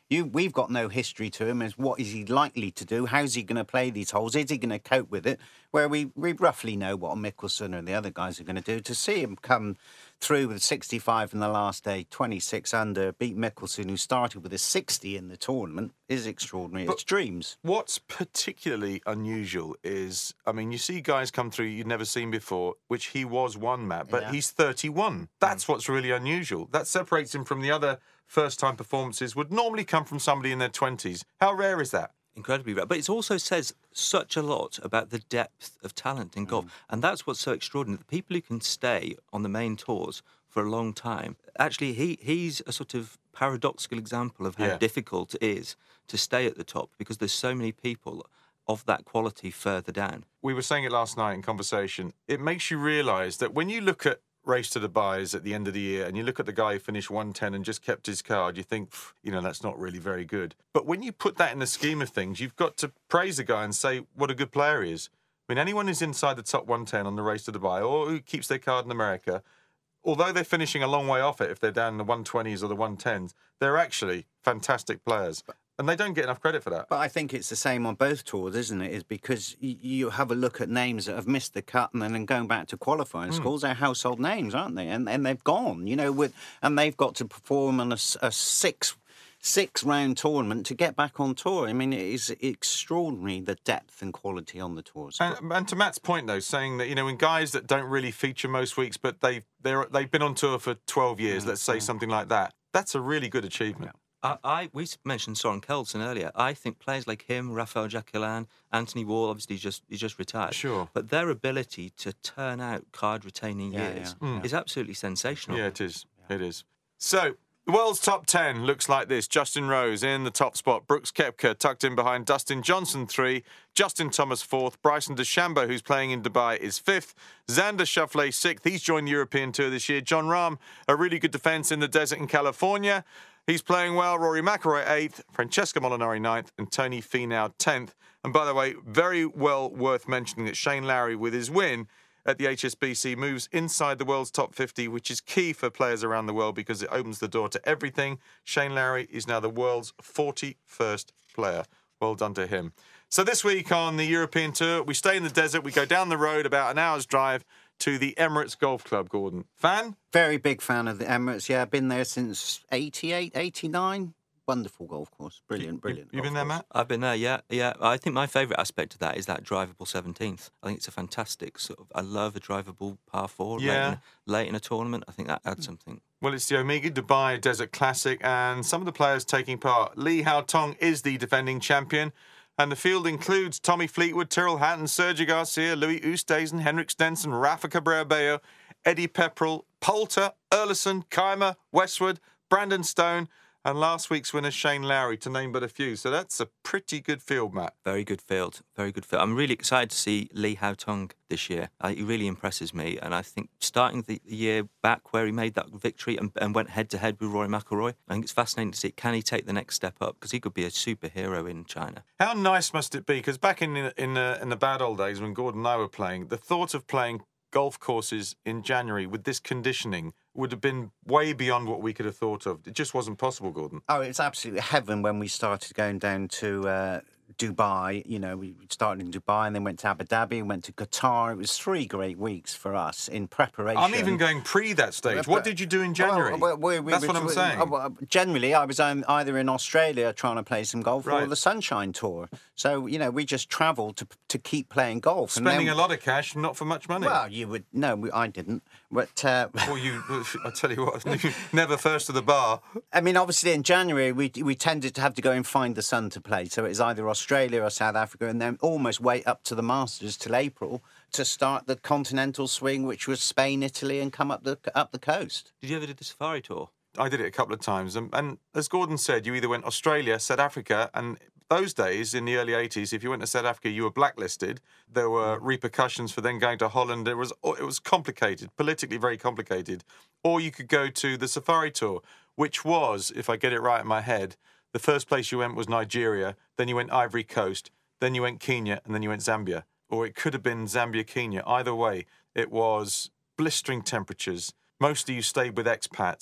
You, we've got no history to him as what is he likely to do? How's he going to play these holes? Is he going to cope with it? Where we, we roughly know what Mickelson and the other guys are going to do. To see him come through with sixty-five in the last day, twenty-six under, beat Mickelson, who started with a sixty in the tournament, is extraordinary. But it's dreams. What's particularly unusual is, I mean, you see guys come through you'd never seen before, which he was one, Matt, but Yeah. he's thirty-one. That's what's really unusual. That separates him from the other first-time performances would normally come from somebody in their twenties. How rare is that? Incredibly rare. But it also says such a lot about the depth of talent in golf. And that's what's so extraordinary. The people who can stay on the main tours for a long time, actually, he he's a sort of paradoxical example of how Yeah. difficult it is to stay at the top because there's so many people of that quality further down. We were saying it last night in conversation. It makes you realise that when you look at Race to Dubai's at the end of the year and you look at the guy who finished one ten and just kept his card, you think, you know, that's not really very good. But when you put that in the scheme of things, you've got to praise the guy and say what a good player he is. I mean, anyone who's inside the top one ten on the Race to Dubai or who keeps their card in America, although they're finishing a long way off it if they're down in the one twenties or the one tens, they're actually fantastic players. And they don't get enough credit for that. But I think it's the same on both tours, isn't it? Is because y- you have a look at names that have missed the cut and then going back to qualifying scores, they're household names, aren't they? And and they've gone, you know, with and they've got to perform on a, s- a six six round tournament to get back on tour. I mean, it is extraordinary the depth and quality on the tours. And, and to Matt's point, though, saying that, you know, in guys that don't really feature most weeks, but they've they're, they've been on tour for twelve years, let's say something like that, that's a really good achievement. I, I we mentioned Soren Kelsen earlier. I think players like him, Rafael Jacqueline, Anthony Wall, obviously just he just retired. Sure. But their ability to turn out card retaining Yeah, years yeah. is absolutely sensational. Yeah, it is. It is. So, the world's top ten looks like this. Justin Rose in the top spot. Brooks Koepka tucked in behind Dustin Johnson, three. Justin Thomas, fourth. Bryson DeChambeau, who's playing in Dubai, is fifth. Xander Schauffele, sixth. He's joined the European Tour this year. John Rahm, a really good defence in the desert in California. He's playing well. Rory McIlroy, eighth. Francesco Molinari, ninth. And Tony Finau, tenth. And by the way, very well worth mentioning that Shane Lowry, with his win at the H S B C, moves inside the world's top fifty, which is key for players around the world because it opens the door to everything. Shane Lowry is now the world's forty-first player. Well done to him. So this week on the European Tour, we stay in the desert. We go down the road about an hour's drive to the Emirates Golf Club, Gordon. Fan? Very big fan of the Emirates. Yeah, I've been there since eighty-eight, eighty-nine. Wonderful golf course. Brilliant, brilliant. You been golf there, course. Matt? I've been there, yeah, yeah. I think my favourite aspect of that is that drivable seventeenth. I think it's a fantastic sort of. I love a drivable par four Yeah. late, in, late in a tournament. I think that adds something. Well, it's the Omega Dubai Desert Classic, and some of the players taking part. Lee Hao Tong is the defending champion, and the field includes Tommy Fleetwood, Tyrrell Hatton, Sergio Garcia, Louis Oosthuizen, Henrik Stenson, Rafa Cabrera-Bello, Eddie Pepperell, Poulter, Erlison, Keimer, Westwood, Brandon Stone, and last week's winner, Shane Lowry, to name but a few. So that's a pretty good field, Matt. Very good field, very good field. I'm really excited to see Lee Hao Tong this year. Uh, he really impresses me, and I think starting the year back where he made that victory and, and went head to head with Rory McIlroy, I think it's fascinating to see can he take the next step up because he could be a superhero in China. How nice must it be? Because back in in the, in the bad old days when Gordon and I were playing, the thought of playing golf courses in January with this conditioning would have been way beyond what we could have thought of. It just wasn't possible, Gordon. Oh, it's absolutely heaven when we started going down to uh, Dubai. You know, we started in Dubai and then went to Abu Dhabi and went to Qatar. It was three great weeks for us in preparation. I'm even going pre that stage. What did you do in January? Well, we- we- That's we- what I'm we- saying. uh, well, Generally, I was um, either in Australia trying to play some golf or Right. the Sunshine Tour. So, you know, we just travelled to to keep playing golf. And Spending then- a lot of cash, not for much money. Well, you would... No, we- I didn't. But... Uh, Well, you, I tell you what, never first to the bar. I mean, obviously, in January, we we tended to have to go and find the sun to play. So it was either Australia or South Africa, and then almost wait up to the Masters till April to start the continental swing, which was Spain, Italy, and come up the up the coast. Did you ever do the safari tour? I did it a couple of times. And, and as Gordon said, you either went Australia, South Africa, and those days, in the early eighties, if you went to South Africa, you were blacklisted. There were repercussions for then going to Holland. It was, it was complicated, politically very complicated. Or you could go to the safari tour, which was, if I get it right in my head, the first place you went was Nigeria, then you went Ivory Coast, then you went Kenya, and then you went Zambia. Or it could have been Zambia, Kenya. Either way, it was blistering temperatures. Mostly you stayed with expats.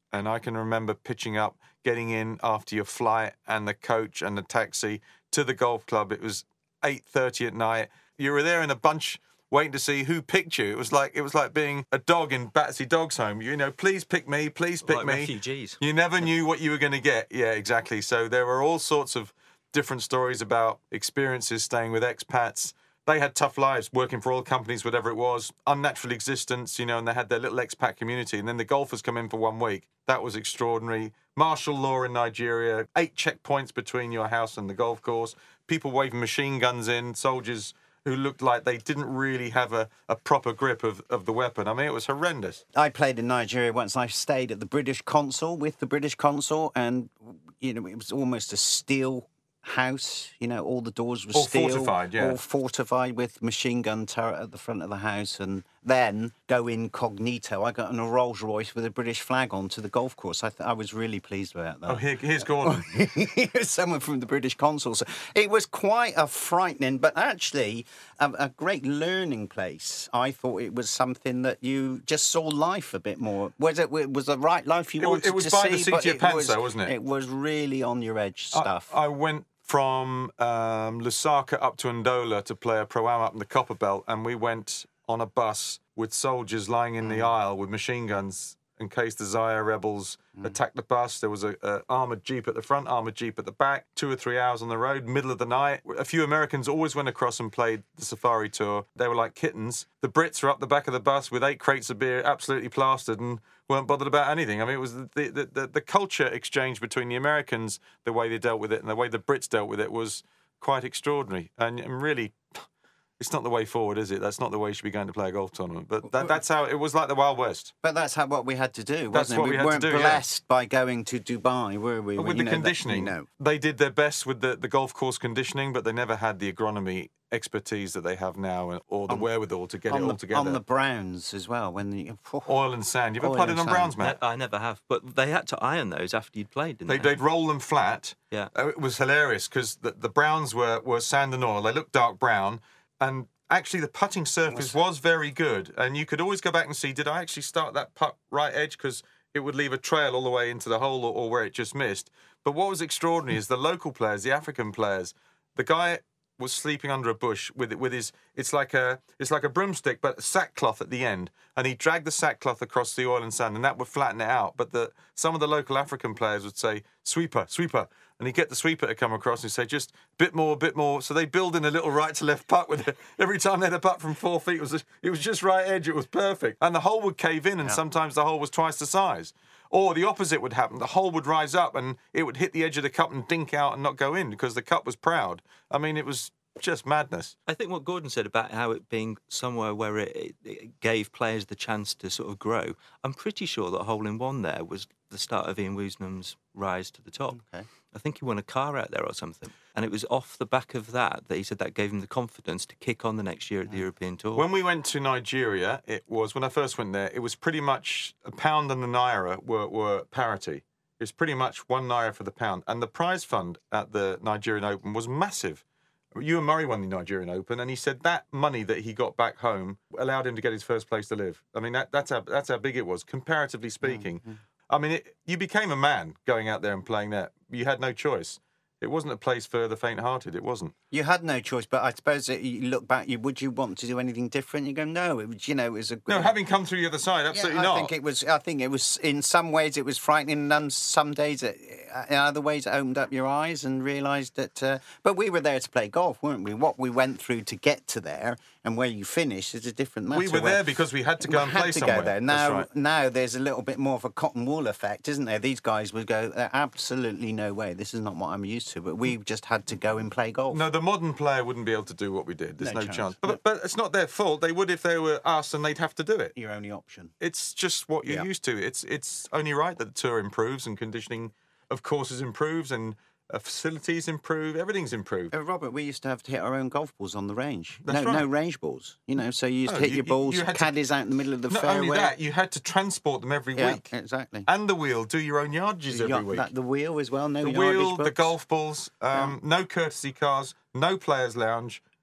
And I can remember pitching up, getting in after your flight and the coach and the taxi to the golf club. It was eight thirty at night. You were there in a bunch waiting to see who picked you. It was like it was like being a dog in Batsy Dog's home. You know, please pick me, please pick like me. Refugees. You never knew what you were going to get. Yeah, exactly. So there were all sorts of different stories about experiences staying with expats. They had tough lives working for oil companies, whatever it was, unnatural existence, you know, and they had their little expat community. And then the golfers come in for one week. That was extraordinary. Martial law in Nigeria, eight checkpoints between your house and the golf course, people waving machine guns in, soldiers who looked like they didn't really have a, a proper grip of, of the weapon. I mean, it was horrendous. I played in Nigeria once. I stayed at the British consul, with the British consul, and, you know, it was almost a steel house. You know, all the doors were all steel. fortified, yeah. All fortified with machine gun turret at the front of the house. And then go incognito. I got in a Rolls Royce with a British flag on to the golf course. I, th- I was really pleased about that. Oh, here, here's Gordon. Someone from the British consul. So it was quite a frightening, but actually a, a great learning place. I thought it was something that you just saw life a bit more. Was it, it was the right life you It was- wanted it was to by see? the seat but of your it pants, was- though, wasn't it? It was really on your edge stuff. I, I went from um, Lusaka up to Ndola to play a pro-am up in the Copper Belt, and we went on a bus with soldiers lying in the aisle with machine guns in case the Zaire rebels attacked the bus. There was a, a armoured jeep at the front, armoured jeep at the back, two or three hours on the road, middle of the night. A few Americans always went across and played the safari tour. They were like kittens. The Brits were up the back of the bus with eight crates of beer, absolutely plastered, and weren't bothered about anything. I mean, it was the, the, the, the culture exchange between the Americans, the way they dealt with it, and the way the Brits dealt with it was quite extraordinary. And, and really, it's not the way forward, is it? That's not the way you should be going to play a golf tournament. But that, that's how it was, like the Wild West. But that's how what we had to do, wasn't That's it? what we had to weren't do, yeah. blessed by going to Dubai, were we? With You the know, that- conditioning, you know. they did their best with the, the golf course conditioning, but they never had the agronomy expertise that they have now, or the On- wherewithal to get it on all the, together. On the Browns as well. When the, Oil and sand. You ever Oil played it and on sand. Browns, Matt? Ne- I never have, but they had to iron those after you'd played, didn't They, they? they'd roll them flat. Yeah. Uh, It was hilarious because the, the Browns were, were sand and oil. They looked dark brown. And actually, the putting surface was very good. And you could always go back and see, did I actually start that putt right edge? Because it would leave a trail all the way into the hole or, or where it just missed. But what was extraordinary is the local players, the African players, the guy was sleeping under a bush with with his it's like a it's like a broomstick but sackcloth at the end, and he dragged the sackcloth across the oil and sand, and that would flatten it out. But the some of the local African players would say sweeper, sweeper, and he'd get the sweeper to come across and say just a bit more, bit more. So they build in a little right to left putt with it. Every time they had a putt from four feet, it was it was just right edge. It was perfect, and the hole would cave in, and sometimes the hole was twice the size. Or the opposite would happen. The hole would rise up and it would hit the edge of the cup and dink out and not go in because the cup was proud. I mean, it was just madness. I think what Gordon said about how it being somewhere where it, it, it gave players the chance to sort of grow, I'm pretty sure that hole in one there was the start of Ian Woosnam's rise to the top. Okay. I think he won a car out there or something. And it was off the back of that that he said that gave him the confidence to kick on the next year at the European Tour. When we went to Nigeria, it was, when I first went there, it was pretty much a pound and a naira were, were parity. It was pretty much one naira for the pound. And the prize fund at the Nigerian Open was massive. Ewan Murray won the Nigerian Open, and he said that money that he got back home allowed him to get his first place to live. I mean, that, that's how that's how big it was, comparatively speaking. Mm-hmm. I mean, it, you became a man going out there and playing that. You had no choice. It wasn't a place for the faint-hearted. It wasn't. You had no choice, but I suppose that you look back, you would you want to do anything different? You go, no, it was, you know, it was a no. Having come through the other side, absolutely yeah, I not. think it was. I think it was. In some ways, it was frightening, and some days, it, in other ways, it opened up your eyes and realised that. Uh, but we were there to play golf, weren't we? What we went through to get to there and where you finish is a different matter. We were there because we had to go we and had play to somewhere. Go there. That's Now, right. now there's a little bit more of a cotton wool effect, isn't there? These guys would go, absolutely no way. This is not what I'm used to. But we just had to go and play golf. No, the modern player wouldn't be able to do what we did. There's No no, chance. chance. But, but it's not their fault. They would if they were us, and they'd have to do it. Your only option. It's just what you're Yeah. used to. It's it's only right that the tour improves and conditioning of courses improves and uh, facilities improve. Everything's improved. Uh, Robert, we used to have to hit our own golf balls on the range. That's no, right. no range balls. You know, so you used No, to hit you- your you- balls, you had to- caddies out in the middle of the Not fairway. only that, you had to transport them every yeah, week. exactly. And the wheel, do your own yardages The every yacht- week. that- the wheel as well. No the yardage wheel, the books. golf balls, um, no courtesy cars, no players' lounge,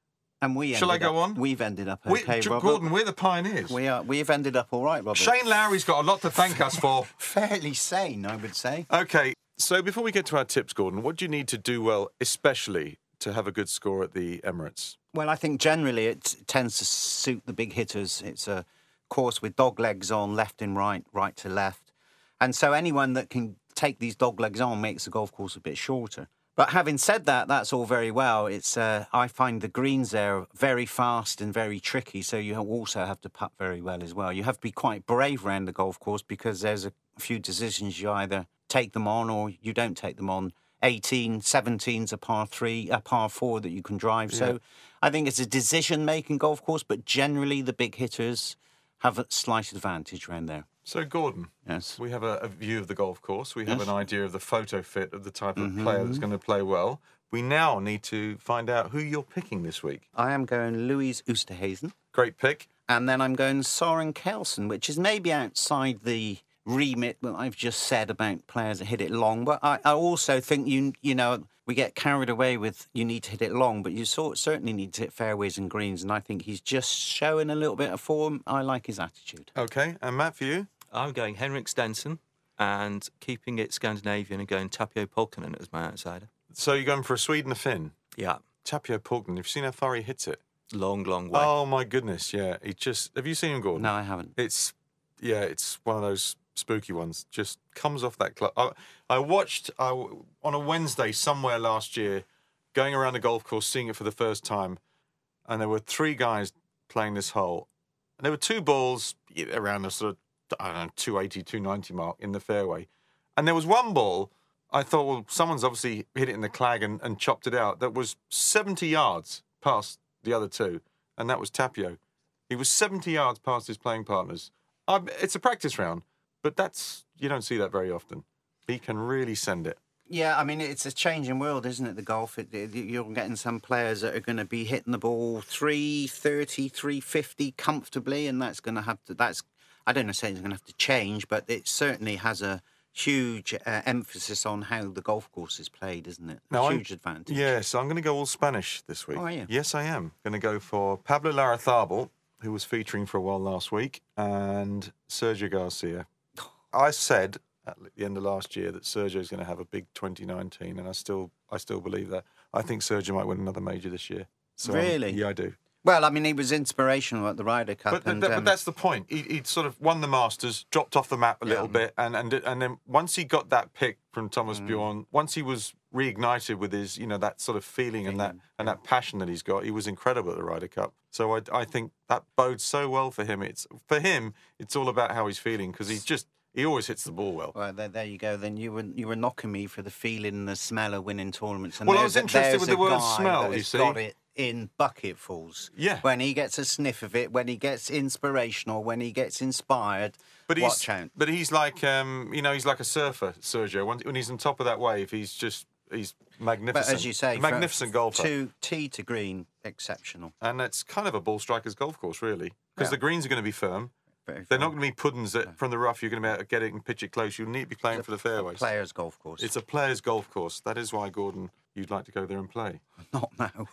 And we Shall I ended go up- on? We've ended up We, okay, J- Robert. Gordon, we're the pioneers. We are. We've ended up all right, Robert. Shane Lowry's got a lot to thank us for. Fairly sane, I would say. Okay, so before we get to our tips, Gordon, what do you need to do well, especially to have a good score at the Emirates? Well, I think generally it tends to suit the big hitters. It's a course with dog legs on, left and right, right to left. And so anyone that can take these dog legs on makes the golf course a bit shorter. But having said that, that's all very well. It's uh, I find the greens there very fast and very tricky, so you also have to putt very well as well. You have to be quite brave around the golf course because there's a few decisions you either take them on or you don't take them on. eighteen, seventeen's a par three, a par four that you can drive. Yeah. So I think it's a decision-making golf course, but generally the big hitters have a slight advantage around there. So, Gordon, Yes. we have a, a view of the golf course. We have Yes. an idea of the photo fit of the type of Mhm. player that's going to play well. We now need to find out who you're picking this week. I am going Louise Oosthuizen, Great pick. and then I'm going Soren Kelsen, which is maybe outside the remit that I've just said about players that hit it long. But I, I also think, you you know, we get carried away with you need to hit it long, but you sort, certainly need to hit fairways and greens, and I think he's just showing a little bit of form. I like his attitude. Okay, and Matt, for you? I'm going Henrik Stenson and keeping it Scandinavian and going Tapio Polkinen as my outsider. So you're going for a Swede and a Finn? Yeah. Tapio Polkinen, have you seen how far he hits it? Long, long way. Oh, my goodness, yeah. He just... Have you seen him, Gordon? No, I haven't. It's... Yeah, it's one of those spooky ones. Just comes off that club. I, I watched I, on a Wednesday somewhere last year, going around the golf course, seeing it for the first time, and there were three guys playing this hole. And there were two balls around the sort of, I don't know, two eighty, two ninety mark in the fairway. And there was one ball, I thought, well, someone's obviously hit it in the clag and, and chopped it out, that was seventy yards past the other two, and that was Tapio. He was seventy yards past his playing partners. I, it's a practice round, but that's you don't see that very often. He can really send it. Yeah, I mean, it's a changing world, isn't it, the golf? It, it, you're getting some players that are going to be hitting the ball three thirty, three fifty comfortably, and that's going to have to, that's, I don't know, say it's going to have to change, but it certainly has a huge uh, emphasis on how the golf course is played, isn't it? A Now, I'm- huge advantage. Yes, I'm going to go all Spanish this week. Oh, are you? Yes, I am. Going to go for Pablo Larrazabal, who was featuring for a while last week, and Sergio Garcia. I said at the end of last year that Sergio's going to have a big twenty nineteen, and I still, I still believe that. I think Sergio might win another major this year. So I'm- Really? yeah, I do. Well, I mean, he was inspirational at the Ryder Cup. But, and, but, um, but that's the point. He, he'd sort of won the Masters, dropped off the map a little Yeah. bit, and, and and then once he got that pick from Thomas Mm. Bjorn, once he was reignited with his, you know, that sort of feeling and that Feeling, and that passion that he's got, he was incredible at the Ryder Cup. So I, I think that bodes so well for him. It's for him, it's all about how he's feeling because he's just he always hits the ball well. Well, there, there you go. Then you were you were knocking me for the feeling and the smell of winning tournaments. And Well, I there's was a- interested there's with a the word guy smell, that you has see. got it in bucketfuls. Yeah. When he gets a sniff of it, when he gets inspirational, when he gets inspired, But he's watch out. but he's like um, you know he's like a surfer, Sergio. When, when he's on top of that wave, he's just he's magnificent. But as you say, a magnificent from golfer. to tee to green, exceptional. And it's kind of a ball striker's golf course, really, because Yeah. the greens are going to be firm. Very They're firm. not going to be puddings that from the rough you're going to be able to get it and pitch it close. You'll need to be playing for the fairways. Players' golf course. It's a player's golf course. That is why, Gordon, you'd like to go there and play. Not now.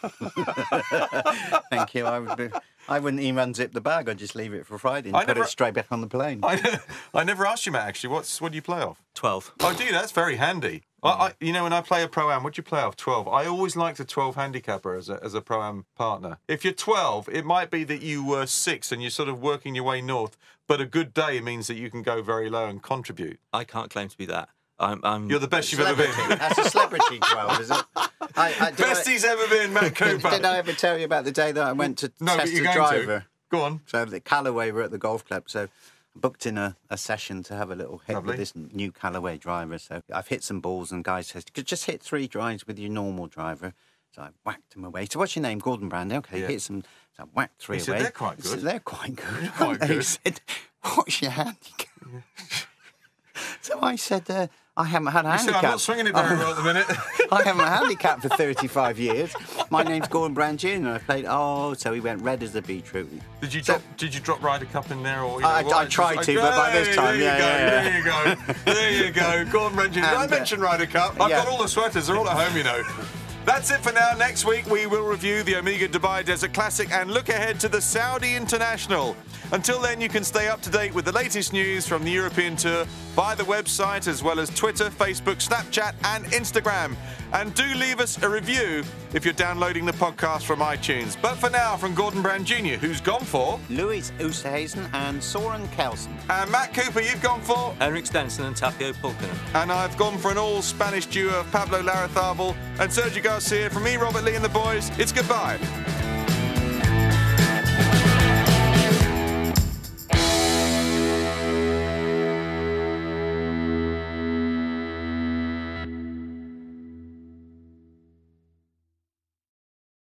Thank you. I would. Be, I wouldn't even unzip the bag. I'd just leave it for Friday and I put never- it straight back on the plane. I, I never asked you, Matt, actually. What's, what do you play off? twelve. Oh, do you? That's very handy. I, I, you know, when I play a Pro-Am, what do you play off? twelve. I always liked a twelve handicapper as a, as a Pro-Am partner. If you're twelve, it might be that you were six and you're sort of working your way north, but a good day means that you can go very low and contribute. I can't claim to be that. I'm. I'm You're the best you've ever Celebrity. been. That's a celebrity twelve, is it? I, I, did Best I- he's ever been, Matt Cooper. Did I ever tell you about the day that I went to No, but test you're a going to. driver? Go on. So the Callaway were at the golf club, so I booked in a, a session to have a little hit Lovely. with this new Callaway driver. So I've hit some balls, and guy says, "You could just hit three drives with your normal driver." So I whacked him away. So what's your name? Gordon Brand. Okay, Yeah. hit some. So I whacked three He said, away. "They're quite He said, good." They're quite good. Quite And He good. said, "What's your handicap?" So I said, uh, "I haven't had a You said, handicap. I'm not swinging it very well at the minute. I haven't handicapped for thirty-five years. My name's Gordon Brand Junior I played. Oh, so he went red as a beetroot. Did you So- drop? Did you drop Ryder Cup in there, or you know, I- what? I tried to, but by this Hey, time, there yeah, you go, yeah, there you go, there you go. Gordon mentioned. Did I And, uh, mentioned Ryder Cup. I've yeah. got all the sweaters. They're all at home, you know. That's it for now. Next week, we will review the Omega Dubai Desert Classic and look ahead to the Saudi International. Until then, you can stay up to date with the latest news from the European Tour via the website, as well as Twitter, Facebook, Snapchat, and Instagram. And do leave us a review if you're downloading the podcast from iTunes. But for now, from Gordon Brown Junior, who's gone for Louis Oosthuizen and Soren Kelsen. And Matt Cooper, you've gone for Henrik Stenson and Tapio Pulkkinen. And I've gone for an all-Spanish duo of Pablo Larrazabal and Sergio Garcia. From me, Robert Lee, and the boys, it's goodbye.